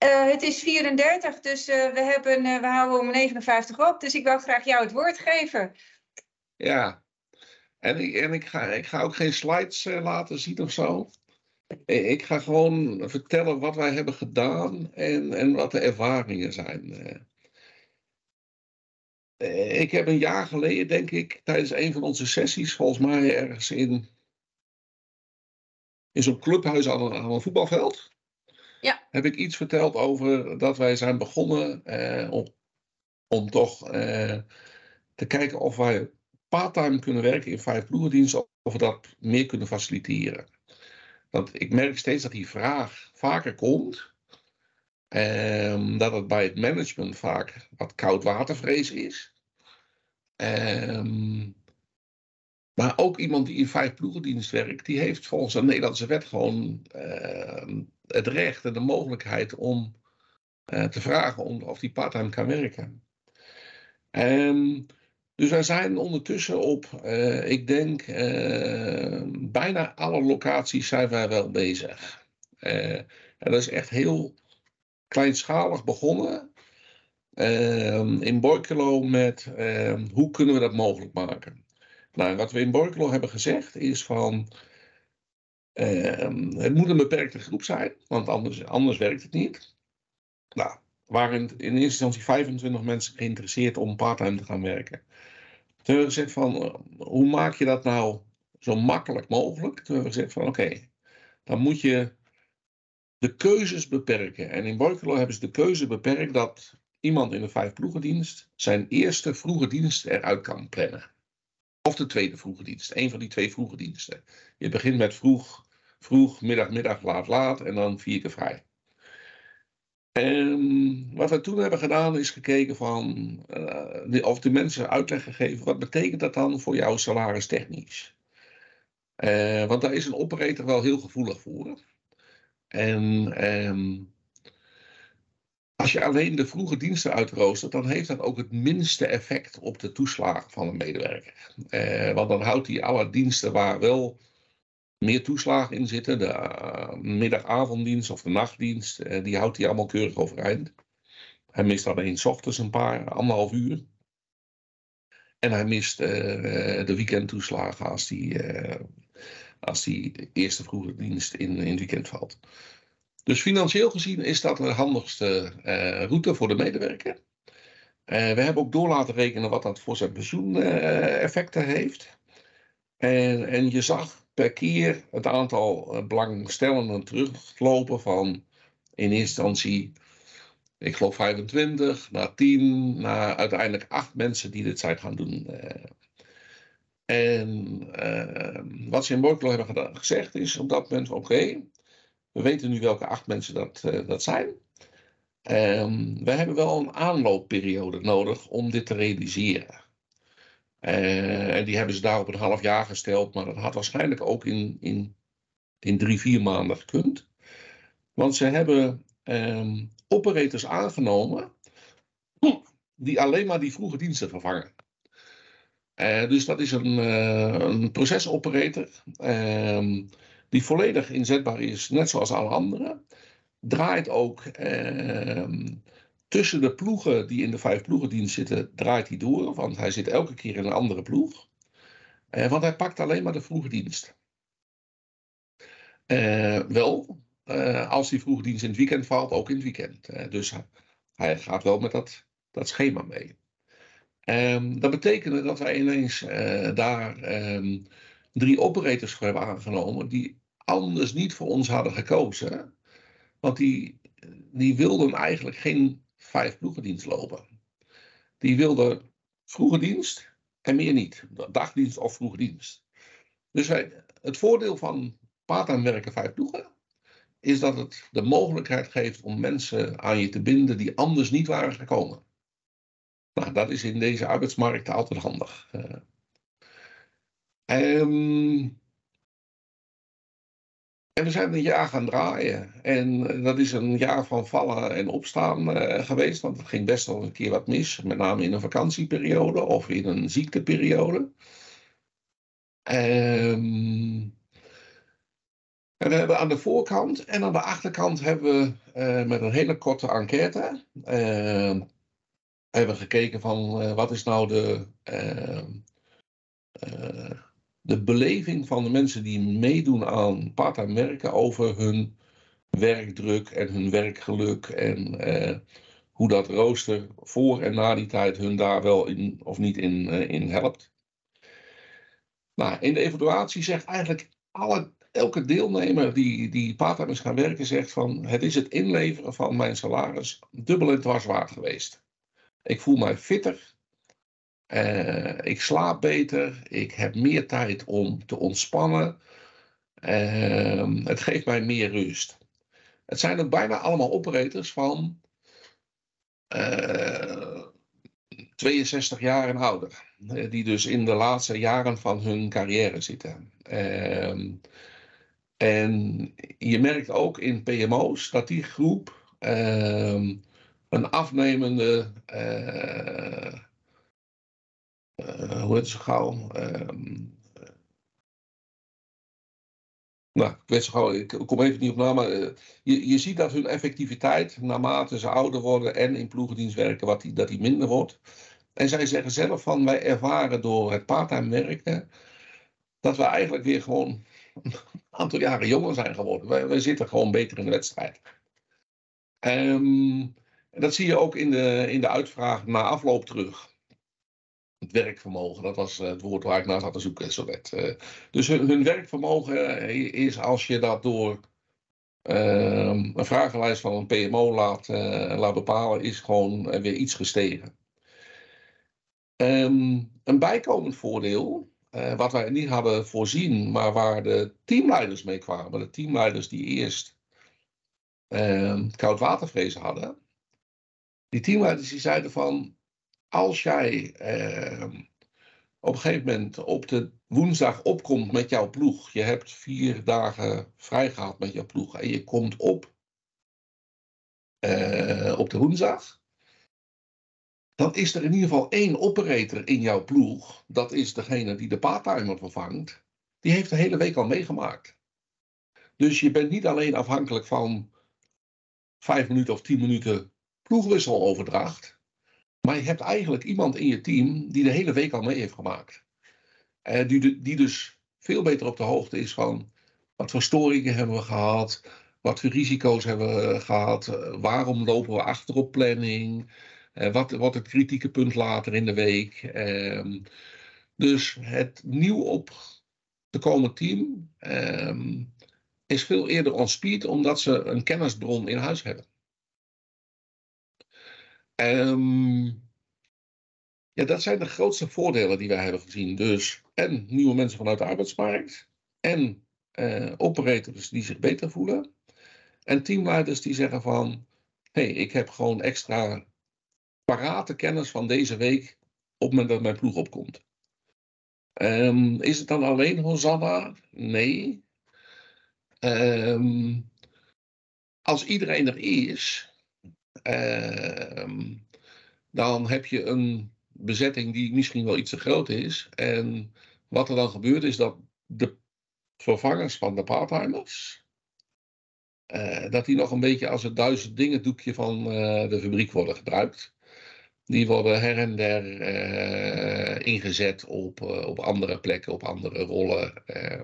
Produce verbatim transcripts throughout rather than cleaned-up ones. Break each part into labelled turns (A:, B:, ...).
A: Uh, het is vierendertig, dus uh, we, hebben, uh, we houden om negenenvijftig op. Dus ik wil graag jou het woord geven.
B: Ja, en ik, en ik, ga, ik ga ook geen slides uh, laten zien of zo. Ik ga gewoon vertellen wat wij hebben gedaan en, en wat de ervaringen zijn. Uh, ik heb een jaar geleden, denk ik, tijdens een van onze sessies, volgens mij ergens in, in zo'n clubhuis aan een, aan een voetbalveld,
A: ja.
B: heb ik iets verteld over dat wij zijn begonnen uh, om, om toch uh, te kijken of wij parttime kunnen werken in vijf ploegendiensten, of we dat meer kunnen faciliteren. Want ik merk steeds dat die vraag vaker komt. Um, dat het bij het management vaak wat koudwatervrees is. Um, maar ook iemand die in vijf ploegendienst werkt, die heeft volgens de Nederlandse wet gewoon uh, het recht en de mogelijkheid om uh, te vragen om, of die parttime kan werken. Um, dus wij zijn ondertussen op, uh, ik denk, uh, bijna alle locaties zijn wij wel bezig. Uh, en dat is echt heel kleinschalig begonnen. Uh, in Borculo met uh, hoe kunnen we dat mogelijk maken. Nou, wat we in Borculo hebben gezegd is van uh, het moet een beperkte groep zijn, want anders, anders werkt het niet. Nou, waren in, in eerste instantie vijfentwintig mensen geïnteresseerd om parttime te gaan werken. Toen hebben we gezegd van uh, hoe maak je dat nou zo makkelijk mogelijk? Toen hebben we gezegd van oké, okay, dan moet je de keuzes beperken. En in Borculo hebben ze de keuze beperkt dat iemand in de vijf ploegendienst zijn eerste vroege dienst eruit kan plannen. Of de tweede vroege dienst. Een van die twee vroege diensten. Je begint met vroeg, vroeg, middag, middag, laat, laat en dan vier keer vrij. En wat we toen hebben gedaan is gekeken van, uh, of de mensen uitleg gegeven, wat betekent dat dan voor jouw salaris technisch? Uh, want daar is een operator wel heel gevoelig voor. En um, als je alleen de vroege diensten uitroostert, dan heeft dat ook het minste effect op de toeslagen van een medewerker. Uh, want dan houdt hij alle diensten waar wel meer toeslagen in zitten, de uh, middagavonddienst of de nachtdienst, uh, die houdt hij allemaal keurig overeind. Hij mist alleen 's ochtends een paar, anderhalf uur. En hij mist uh, de weekendtoeslagen als die, uh, als die eerste vroege dienst in, in het weekend valt. Dus financieel gezien is dat de handigste uh, route voor de medewerker. Uh, we hebben ook door laten rekenen wat dat voor zijn pensioeneffecten uh, heeft. En, en je zag per keer het aantal uh, belangstellenden teruglopen van in eerste instantie, ik geloof vijfentwintig, naar tien, naar uiteindelijk acht mensen die dit zijn gaan doen. Uh, en uh, wat ze in Borculo hebben gedaan, gezegd is op dat moment, oké, okay, we weten nu welke acht mensen dat, uh, dat zijn. Um, we hebben wel een aanloopperiode nodig om dit te realiseren. Uh, en die hebben ze daar op een half jaar gesteld, maar dat had waarschijnlijk ook in, in, in drie, vier maanden gekund. Want ze hebben um, operators aangenomen die alleen maar die vroege diensten vervangen. Uh, dus dat is een, uh, een procesoperator uh, die volledig inzetbaar is, net zoals alle anderen. Draait ook uh, tussen de ploegen die in de vijf ploegendienst zitten, draait hij door. Want hij zit elke keer in een andere ploeg. Uh, want hij pakt alleen maar de vroege dienst. Uh, wel, uh, als die vroege dienst in het weekend valt, ook in het weekend. Uh, dus hij gaat wel met dat, dat schema mee. Um, dat betekende dat wij ineens uh, daar um, drie operators voor hebben aangenomen die anders niet voor ons hadden gekozen. Want die, die wilden eigenlijk geen vijf ploegendienst lopen. Die wilden vroege dienst en meer niet. Dagdienst of vroege dienst. Dus wij, het voordeel van parttime werken vijf ploegen is dat het de mogelijkheid geeft om mensen aan je te binden die anders niet waren gekomen. Nou, dat is in deze arbeidsmarkt altijd handig. Uh, um, en we zijn een jaar gaan draaien. En dat is een jaar van vallen en opstaan uh, geweest. Want het ging best wel een keer wat mis. Met name in een vakantieperiode of in een ziekteperiode. Um, En we hebben aan de voorkant en aan de achterkant hebben we uh, met een hele korte enquête uh, hebben we gekeken van uh, wat is nou de, uh, uh, de beleving van de mensen die meedoen aan parttime werken over hun werkdruk en hun werkgeluk en uh, hoe dat rooster voor en na die tijd hun daar wel in of niet in, uh, in helpt. Nou, in de evaluatie zegt eigenlijk alle, elke deelnemer die, die parttime is gaan werken, zegt van het is het inleveren van mijn salaris dubbel en dwars waard geweest. Ik voel mij fitter, uh, ik slaap beter, ik heb meer tijd om te ontspannen, uh, het geeft mij meer rust. Het zijn ook bijna allemaal operators van uh, tweeënzestig jaar en ouder. Die dus in de laatste jaren van hun carrière zitten. Uh, en je merkt ook in P M O's dat die groep uh, een afnemende... Uh, uh, hoe heet het zo gauw? Uh, Nou, ik weet zo gauw, ik kom even niet op naam, maar uh, je, je ziet dat hun effectiviteit naarmate ze ouder worden en in ploegendienst werken, wat die, dat die minder wordt. En zij zeggen zelf van, wij ervaren door het parttime werken, dat we eigenlijk weer gewoon een aantal jaren jonger zijn geworden. Wij, wij zitten gewoon beter in de wedstrijd. Um, en dat zie je ook in de, in de uitvraag na afloop terug. Het werkvermogen, dat was het woord waar ik naar zat te zoeken. Zo net. Uh, dus hun, hun werkvermogen is, als je dat door uh, een vragenlijst van een P M O laat, uh, laat bepalen, is gewoon uh, weer iets gestegen. Um, een bijkomend voordeel, uh, wat wij niet hadden voorzien, maar waar de teamleiders mee kwamen, de teamleiders die eerst uh, koudwatervrees hadden, die teamleiders die zeiden van, als jij uh, op een gegeven moment op de woensdag opkomt met jouw ploeg, je hebt vier dagen vrij gehad met jouw ploeg en je komt op uh, op de woensdag, dan is er in ieder geval één operator in jouw ploeg, dat is degene die de parttimer vervangt, die heeft de hele week al meegemaakt. Dus je bent niet alleen afhankelijk van vijf minuten of tien minuten ploegwisseloverdracht, maar je hebt eigenlijk iemand in je team die de hele week al mee heeft gemaakt. Uh, die, die dus veel beter op de hoogte is van wat voor storingen hebben we gehad, wat voor risico's hebben we gehad, uh, waarom lopen we achter op planning, uh, wat wordt het kritieke punt later in de week. Uh, dus het nieuw op te komen team uh, is veel eerder on speed omdat ze een kennisbron in huis hebben. Um, Ja, dat zijn de grootste voordelen die wij hebben gezien. Dus en nieuwe mensen vanuit de arbeidsmarkt. En uh, operators die zich beter voelen. En teamleiders die zeggen van, hé, hey, ik heb gewoon extra parate kennis van deze week op het moment dat mijn ploeg opkomt. Um, is het dan alleen Hosanna? Nee. Um, als iedereen er is, um, dan heb je een bezetting die misschien wel iets te groot is. En wat er dan gebeurt is dat de vervangers van de parttimers, uh, dat die nog een beetje als het duizend dingen doekje van uh, de fabriek worden gebruikt. Die worden her en der uh, ingezet op, uh, op andere plekken, op andere rollen. Uh,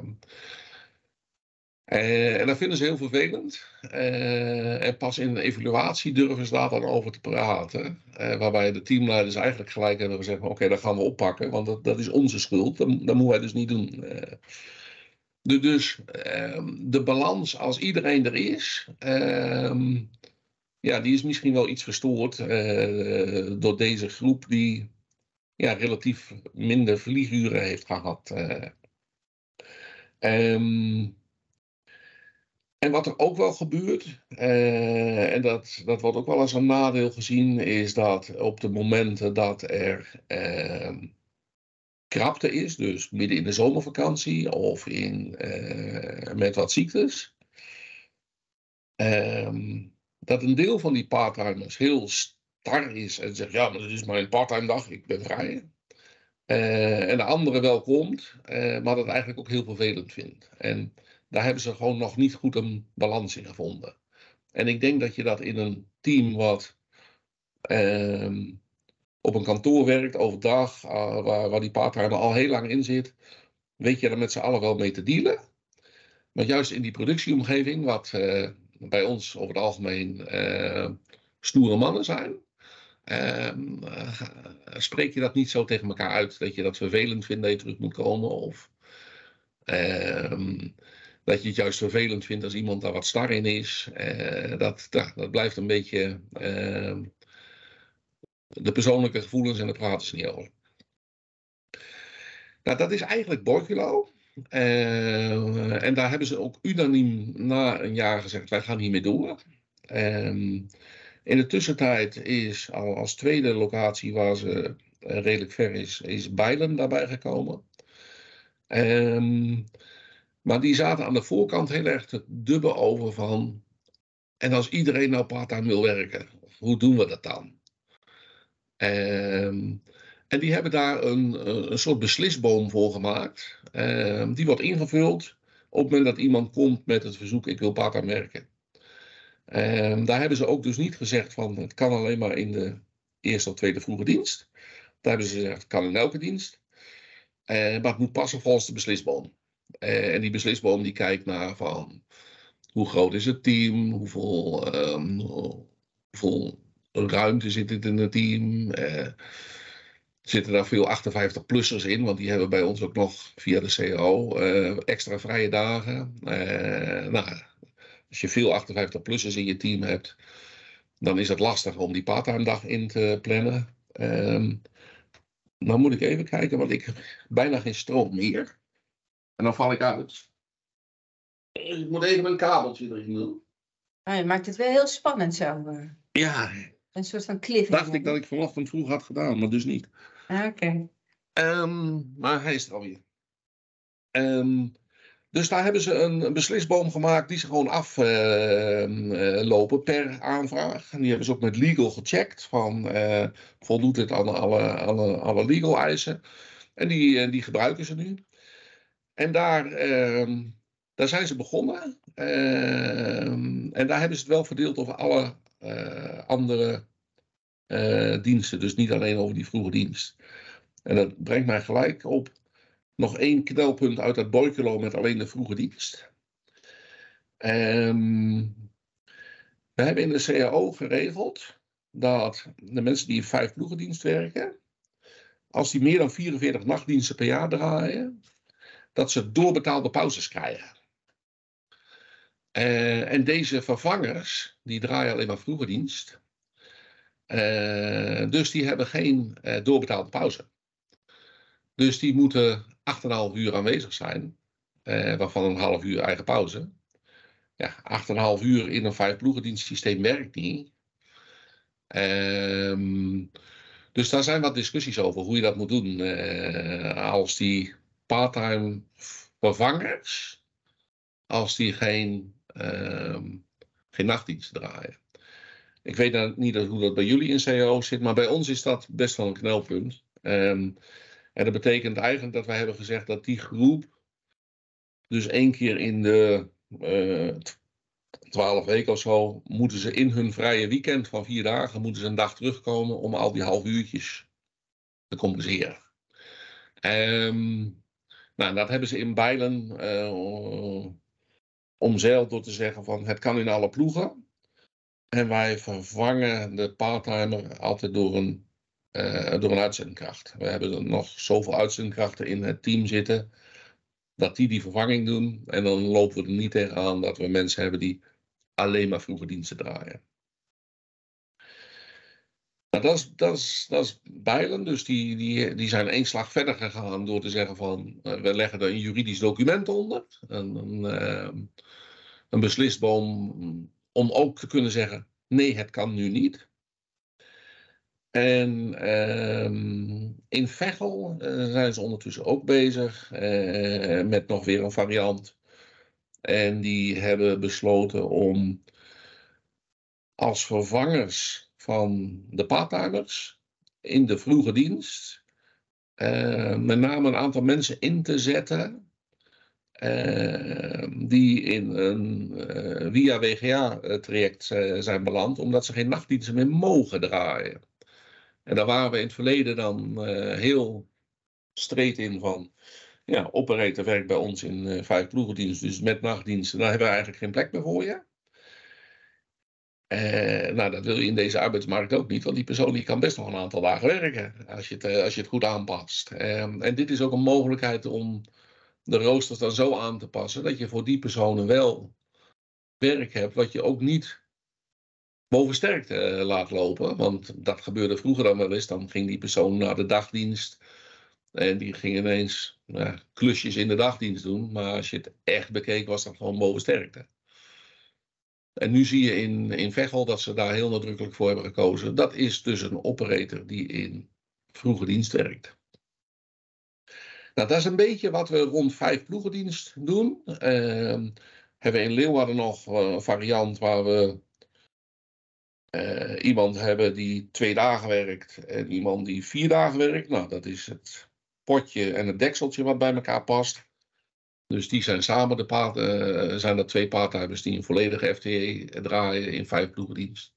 B: Uh, en dat vinden ze heel vervelend. Uh, en pas in de evaluatie durven ze daar dan over te praten. Uh, waarbij de teamleiders eigenlijk gelijk hebben gezegd, oké, okay, dat gaan we oppakken, want dat, dat is onze schuld. Dat, dat moeten wij dus niet doen. Uh, de, dus uh, de balans als iedereen er is, uh, ja, die is misschien wel iets verstoord uh, door deze groep die ja, relatief minder vlieguren heeft gehad. Uh, um, En wat er ook wel gebeurt, uh, en dat, dat wordt ook wel als een nadeel gezien, is dat op de momenten dat er uh, krapte is, dus midden in de zomervakantie of in, uh, met wat ziektes, uh, dat een deel van die parttimers heel star is en zegt, ja, maar dit is mijn parttime dag, ik ben vrij. Uh, en de andere wel komt, uh, maar dat eigenlijk ook heel vervelend vindt. En daar hebben ze gewoon nog niet goed een balans in gevonden. En ik denk dat je dat in een team wat uh, op een kantoor werkt overdag, uh, waar, waar die part-timer al heel lang in zit, weet je er met z'n allen wel mee te dealen. Maar juist in die productieomgeving, wat uh, bij ons over het algemeen uh, stoere mannen zijn, uh, uh, spreek je dat niet zo tegen elkaar uit. Dat je dat vervelend vindt dat je terug moet komen. Of uh, dat je het juist vervelend vindt als iemand daar wat star in is. Uh, dat, dat, dat blijft een beetje uh, de persoonlijke gevoelens en daar praten ze niet over. Nou, dat is eigenlijk Borculo. Uh, en daar hebben ze ook unaniem na een jaar gezegd, wij gaan hiermee door. Um, in de tussentijd is al als tweede locatie waar ze uh, redelijk ver is, is Bijlen daarbij gekomen. Um, maar die zaten aan de voorkant heel erg te dubben over van, en als iedereen nou part-time wil werken, hoe doen we dat dan? Um, En die hebben daar een, een soort beslisboom voor gemaakt. Uh, die wordt ingevuld op het moment dat iemand komt met het verzoek, ik wil part-time werken. Uh, daar hebben ze ook dus niet gezegd van, het kan alleen maar in de eerste of tweede vroege dienst. Daar hebben ze gezegd, het kan in elke dienst. Uh, maar het moet passen volgens de beslisboom. Uh, en die beslisboom die kijkt naar van, hoe groot is het team, hoeveel, um, hoeveel ruimte zit het in het team. Uh, Zitten daar veel achtenvijftig-plussers in, want die hebben bij ons ook nog via de C A O uh, extra vrije dagen. Uh, nou, als je veel achtenvijftig-plussers in je team hebt, dan is het lastig om die part-time dag in te plannen. Um, dan moet ik even kijken, want ik heb bijna geen stroom meer. En dan val ik uit. Ik moet even een kabeltje erin doen.
A: Ah, je maakt het wel heel spannend zo.
B: Ja.
A: Een soort van cliffhanger.
B: Dacht ik dat ik vanochtend vroeg had gedaan, maar dus niet.
A: Ah, oké. Okay.
B: Um, maar hij is er alweer. Um, dus daar hebben ze een, een beslisboom gemaakt die ze gewoon aflopen uh, uh, per aanvraag. En die hebben ze ook met legal gecheckt. Van uh, voldoet dit aan alle, alle, alle legal eisen. En die, uh, die gebruiken ze nu. En daar, uh, daar zijn ze begonnen. Uh, en daar hebben ze het wel verdeeld over alle uh, andere uh, diensten. Dus niet alleen over die vroege dienst. En dat brengt mij gelijk op nog één knelpunt uit het Borculo met alleen de vroege dienst. Um, we hebben in de C A O geregeld dat de mensen die in vijf ploegendienst werken, als die meer dan vierenveertig nachtdiensten per jaar draaien, dat ze doorbetaalde pauzes krijgen. Uh, en deze vervangers, die draaien alleen maar vroege dienst. Uh, dus die hebben geen uh, doorbetaalde pauze. Dus die moeten acht komma vijf uur aanwezig zijn, uh, waarvan een half uur eigen pauze. Ja, acht komma vijf uur in een vijf ploegendienstsysteem werkt niet. Um, dus daar zijn wat discussies over hoe je dat moet doen. Uh, als die part-time vervangers, als die geen, uh, geen nachtdienst draaien. Ik weet nou niet hoe dat bij jullie in C A O zit, maar bij ons is dat best wel een knelpunt. Um, en dat betekent eigenlijk dat wij hebben gezegd dat die groep dus één keer in de uh, twaalf weken of zo, moeten ze in hun vrije weekend van vier dagen, moeten ze een dag terugkomen om al die half uurtjes te compenseren. Um, nou, dat hebben ze in Bijlen uh, omzeild door te zeggen van het kan in alle ploegen. En wij vervangen de parttimer altijd door een, uh, door een uitzendkracht. We hebben nog zoveel uitzendkrachten in het team zitten, dat die die vervanging doen. En dan lopen we er niet tegenaan dat we mensen hebben die alleen maar vroege diensten draaien. Nou, dat is, dat is, dat is Bijlen, dus die, die, die zijn één slag verder gegaan door te zeggen van, uh, we leggen er een juridisch document onder. Een, een, uh, een beslisboom om ook te kunnen zeggen, nee, het kan nu niet. En uh, in Veghel uh, zijn ze ondertussen ook bezig uh, met nog weer een variant. En die hebben besloten om als vervangers van de parttimers in de vroege dienst uh, met name een aantal mensen in te zetten uh, die in een uh, via W G A-traject uh, zijn beland, omdat ze geen nachtdiensten meer mogen draaien. En daar waren we in het verleden dan uh, heel streed in van, ja, operator werkt bij ons in uh, vijf ploegendiensten, dus met nachtdiensten, dan hebben we eigenlijk geen plek meer voor je. Uh, nou, dat wil je in deze arbeidsmarkt ook niet, want die persoon die kan best nog een aantal dagen werken, als je het, uh, als je het goed aanpast. Uh, en dit is ook een mogelijkheid om de roosters dan zo aan te passen, dat je voor die personen wel werk hebt, wat je ook niet boven sterkte uh, laat lopen. Want dat gebeurde vroeger dan wel eens, dan ging die persoon naar de dagdienst en die ging ineens uh, klusjes in de dagdienst doen, maar als je het echt bekeek was dat gewoon boven sterkte. En nu zie je in, in Veghel dat ze daar heel nadrukkelijk voor hebben gekozen. Dat is dus een operator die in vroege dienst werkt. Nou, dat is een beetje wat we rond vijf ploegendienst doen. Uh, hebben we in Leeuwarden nog een variant waar we uh, iemand hebben die twee dagen werkt en iemand die vier dagen werkt. Nou, dat is het potje en het dekseltje wat bij elkaar past. Dus die zijn samen de paard, uh, zijn dat twee paardtimers die een volledige F T E draaien in vijf ploegendienst.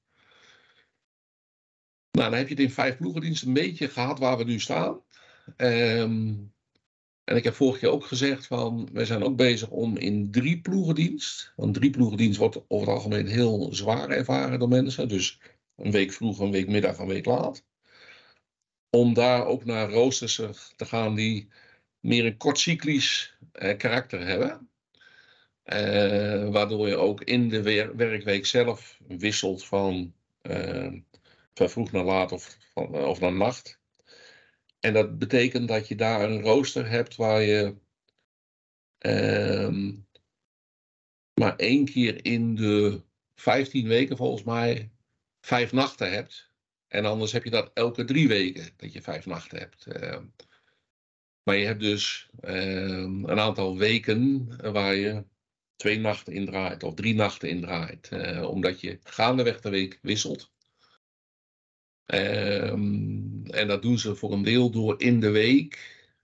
B: Nou, dan heb je het in vijf ploegendienst een beetje gehad waar we nu staan. Um, en ik heb vorige keer ook gezegd van, wij zijn ook bezig om in drie ploegendienst. Want drie ploegendienst wordt over het algemeen heel zwaar ervaren door mensen. Dus een week vroeg, een week middag, een week laat. Om daar ook naar roosters te gaan die meer een kortcyclisch eh, karakter hebben. Uh, waardoor je ook in de wer- werkweek zelf wisselt van, uh, van vroeg naar laat of, van, uh, of naar nacht. En dat betekent dat je daar een rooster hebt waar je uh, maar één keer in de vijftien weken volgens mij vijf nachten hebt. En anders heb je dat elke drie weken dat je vijf nachten hebt. Uh, maar je hebt dus uh, een aantal weken waar je twee nachten in draait of drie nachten in draait. Uh, omdat je gaandeweg de week wisselt. Um, en dat doen ze voor een deel door in de week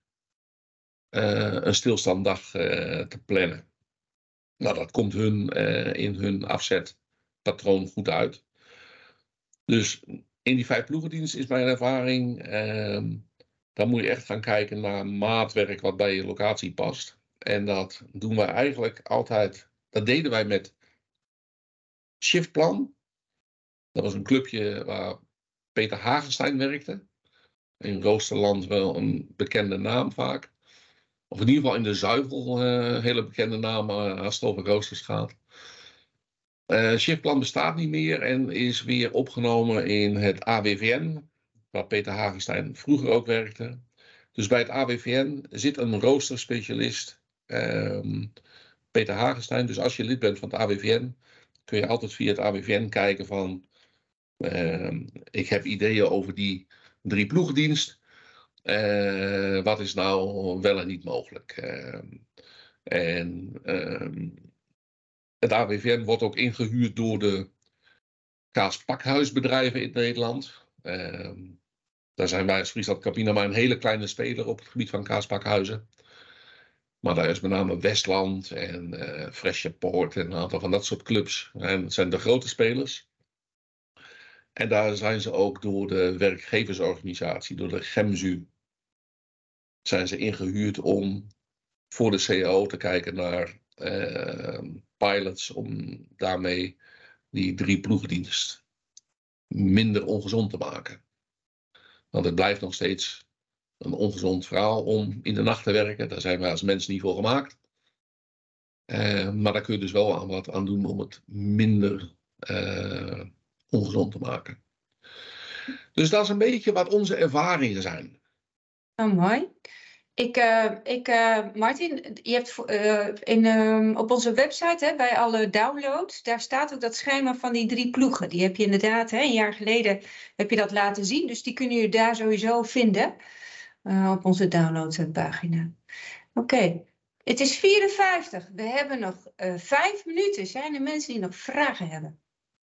B: uh, een stilstanddag uh, te plannen. Nou, dat komt hun uh, in hun afzetpatroon goed uit. Dus in die vijf ploegendienst is mijn ervaring, uh, dan moet je echt gaan kijken naar maatwerk wat bij je locatie past. En dat doen wij eigenlijk altijd, dat deden wij met Shiftplan. Dat was een clubje waar Peter Hagenstein werkte. In Roosterland wel een bekende naam vaak. Of in ieder geval in de Zuivel een uh, hele bekende naam uh, als het over roosters gaat. Uh, Shiftplan bestaat niet meer en is weer opgenomen in het A W V N. Waar Peter Hagenstein vroeger ook werkte. Dus bij het A W V N zit een roosterspecialist. Um, Peter Hagenstein. Dus als je lid bent van het A W V N kun je altijd via het A W V N kijken van uh, ik heb ideeën over die drie ploegendienst. Uh, wat is nou wel en niet mogelijk? Uh, en uh, het A W V N wordt ook ingehuurd door de kaaspakhuisbedrijven in Nederland. Uh, daar zijn wij als Friesland Campina maar een hele kleine speler op het gebied van kaaspakhuizen. Maar daar is met name Westland en uh, Fresje Poort en een aantal van dat soort clubs. En dat zijn de grote spelers. En daar zijn ze ook door de werkgeversorganisatie, door de GEMSU, zijn ze ingehuurd om voor de C A O te kijken naar uh, pilots. Om daarmee die drie ploegendienst minder ongezond te maken. Want het blijft nog steeds een ongezond verhaal om in de nacht te werken. Daar zijn wij als mens niet voor gemaakt. Uh, maar daar kun je dus wel aan wat aan doen om het minder uh, ongezond te maken. Dus dat is een beetje wat onze ervaringen zijn.
A: Oh, mooi. Ik, uh, ik, uh, Martin, je hebt uh, in, uh, op onze website, hè, bij alle downloads, daar staat ook dat schema van die drie ploegen. Die heb je inderdaad, hè, een jaar geleden heb je dat laten zien. Dus die kunnen jullie daar sowieso vinden uh, op onze downloadpagina. Oké, okay. Het is vierenvijftig. We hebben nog uh, vijf minuten. Zijn er mensen die nog vragen hebben?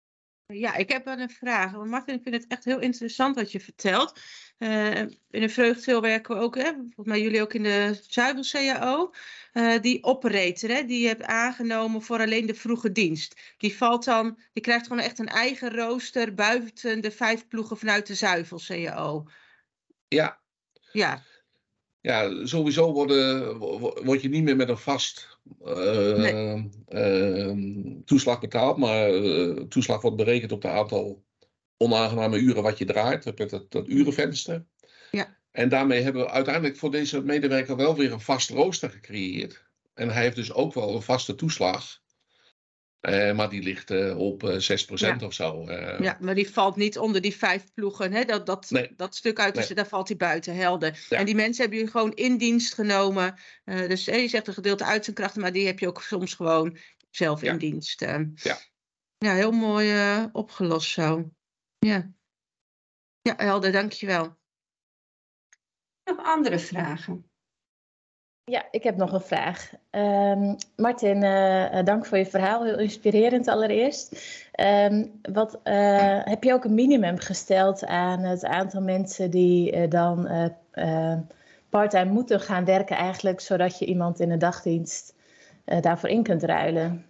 C: Ja, ik heb wel een vraag. Want Martin, ik vind het echt heel interessant wat je vertelt. Uh, in de Vreugdeel werken we ook, hè, volgens mij jullie ook in de Zuidel C A O. Uh, die operator, hè, die je hebt aangenomen voor alleen de vroege dienst. Die valt dan, die krijgt gewoon echt een eigen rooster buiten de vijf ploegen vanuit de Zuidel C A O.
B: Ja.
C: Ja.
B: Ja, sowieso worden, word je niet meer met een vast uh, nee. uh, toeslag betaald, maar uh, toeslag wordt berekend op het aantal onaangename uren wat je draait, met dat, dat urenvenster.
C: Ja.
B: En daarmee hebben we uiteindelijk voor deze medewerker wel weer een vast rooster gecreëerd. En hij heeft dus ook wel een vaste toeslag. Uh, maar die ligt uh, op uh, zes procent ja. of zo. Uh.
C: Ja, maar die valt niet onder die vijf ploegen. Hè? Dat, dat,
B: nee.
C: dat stuk uit, dus
B: nee.
C: daar valt hij buiten, helder.
B: Ja.
C: En die mensen hebben jullie gewoon in dienst genomen. Uh, dus hey, je zegt een gedeelte uit zijn krachten, maar die heb je ook soms gewoon zelf
B: ja.
C: in dienst. Uh.
B: Ja.
C: Ja, heel mooi uh, opgelost zo. Ja. Ja, helder, dankjewel.
A: Nog andere vragen?
D: Ja, ik heb nog een vraag. Um, Martin, uh, dank voor je verhaal. Heel inspirerend allereerst. Um, wat, uh, heb je ook een minimum gesteld aan het aantal mensen die uh, dan uh, uh, parttime moeten gaan werken eigenlijk, zodat je iemand in de dagdienst uh, daarvoor in kunt ruilen?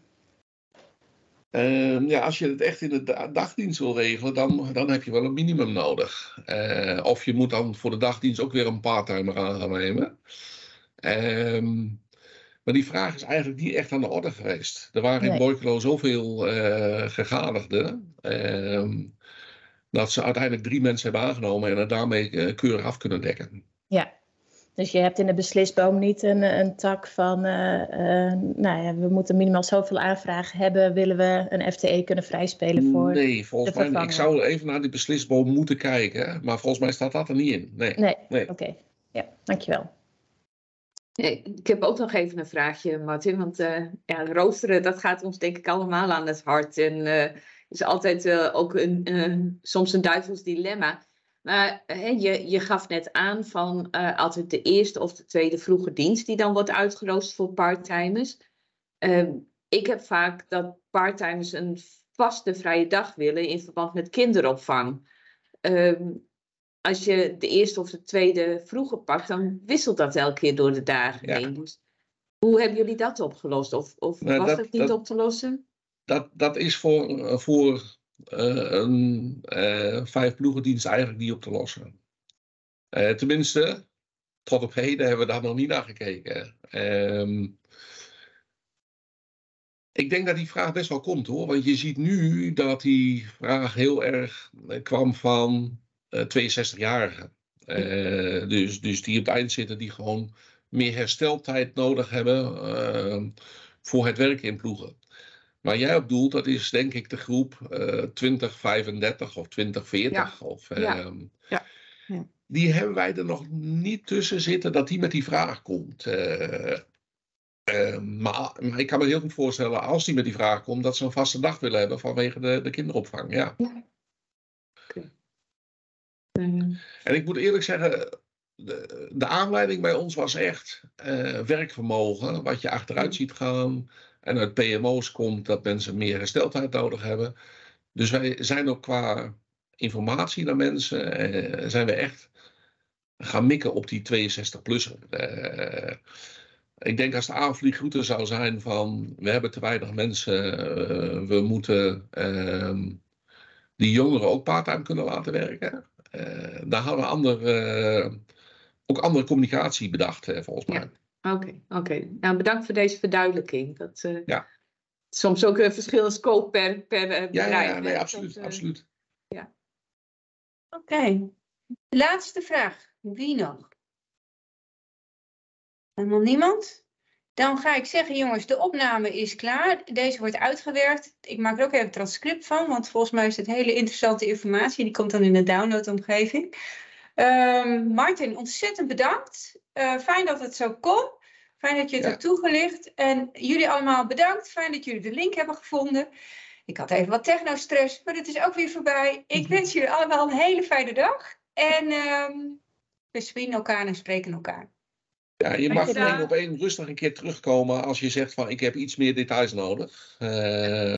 B: Uh, ja, als je het echt in de da- dagdienst wil regelen, dan, dan heb je wel een minimum nodig. Uh, of je moet dan voor de dagdienst ook weer een parttimer aan gaan nemen. Um, maar die vraag is eigenlijk niet echt aan de orde geweest. Er waren nee. in Borculo zoveel uh, gegadigden, um, dat ze uiteindelijk drie mensen hebben aangenomen en het daarmee uh, keurig af kunnen dekken.
D: Ja, dus je hebt in de beslisboom niet een, een tak van, uh, uh, nou ja, we moeten minimaal zoveel aanvragen hebben, willen we een F T E kunnen vrijspelen voor
B: Nee, volgens mij niet. Ik zou even naar die beslisboom moeten kijken, maar volgens mij staat dat er niet in. Nee,
D: nee.
B: nee.
D: Oké. Okay. Ja, dankjewel.
E: Nee, ik heb ook nog even een vraagje, Martin. Want uh, ja, roosteren, dat gaat ons denk ik allemaal aan het hart. En uh, is altijd uh, ook een, uh, soms een duivels dilemma. Maar uh, je, je gaf net aan van uh, altijd de eerste of de tweede vroege dienst die dan wordt uitgeroosterd voor parttimers. Uh, ik heb vaak dat parttimers een vaste vrije dag willen in verband met kinderopvang. Uh, Als je de eerste of de tweede vroege pakt, dan wisselt dat elke keer door de dagen heen. Ja. Dus hoe hebben jullie dat opgelost? Of, of nou, was dat, dat niet dat, op te lossen?
B: Dat, dat is voor, voor uh, een uh, vijf ploegendienst eigenlijk niet op te lossen. Uh, tenminste, tot op heden hebben we daar nog niet naar gekeken. Um, ik denk dat die vraag best wel komt hoor. Want je ziet nu dat die vraag heel erg uh, kwam van Uh, tweeënzestig-jarigen. Uh, dus, dus die op het eind zitten, die gewoon meer hersteltijd nodig hebben uh, voor het werken in ploegen. Waar jij op doelt, dat is denk ik de groep uh, twintig vijfendertig of twintig veertig. Ja. Of, uh,
C: ja. Ja. Ja.
B: Die hebben wij er nog niet tussen zitten dat die met die vraag komt. Uh, uh, maar, maar ik kan me heel goed voorstellen, als die met die vraag komt, dat ze een vaste dag willen hebben vanwege de, de kinderopvang. Ja.
E: Ja. Okay.
B: En ik moet eerlijk zeggen, de, de aanleiding bij ons was echt uh, werkvermogen, wat je achteruit ziet gaan. En uit P M O's komt dat mensen meer hersteltijd nodig hebben. Dus wij zijn ook qua informatie naar mensen, uh, zijn we echt gaan mikken op die tweeënzestig-plusser. Uh, ik denk als de aanvliegroute zou zijn van, we hebben te weinig mensen, uh, we moeten uh, die jongeren ook parttime kunnen laten werken. Uh, daar hadden we ander, uh, ook andere communicatie bedacht, uh, volgens mij.
E: Oké, okay, oké. Okay. Nou, bedankt voor deze verduidelijking. Dat uh,
B: ja.
E: soms ook een verschillende scope per, per uh, bedrijf.
B: Ja, ja, nee, absoluut. Dat, uh, absoluut.
E: Ja.
A: Oké. Okay. Laatste vraag. Wie nog? Helemaal niemand? Dan ga ik zeggen, jongens, de opname is klaar. Deze wordt uitgewerkt. Ik maak er ook even een transcript van, want volgens mij is het hele interessante informatie. Die komt dan in de downloadomgeving. Um, Martin, ontzettend bedankt. Uh, fijn dat het zo kon. Fijn dat je het ja. hebt toegelicht. En jullie allemaal bedankt. Fijn dat jullie de link hebben gevonden. Ik had even wat technostress, maar dit is ook weer voorbij. Ik mm-hmm. wens jullie allemaal een hele fijne dag. En um, we zien elkaar en spreken elkaar.
B: Ja, je mag één op één rustig een keer terugkomen als je zegt van ik heb iets meer details nodig. Uh,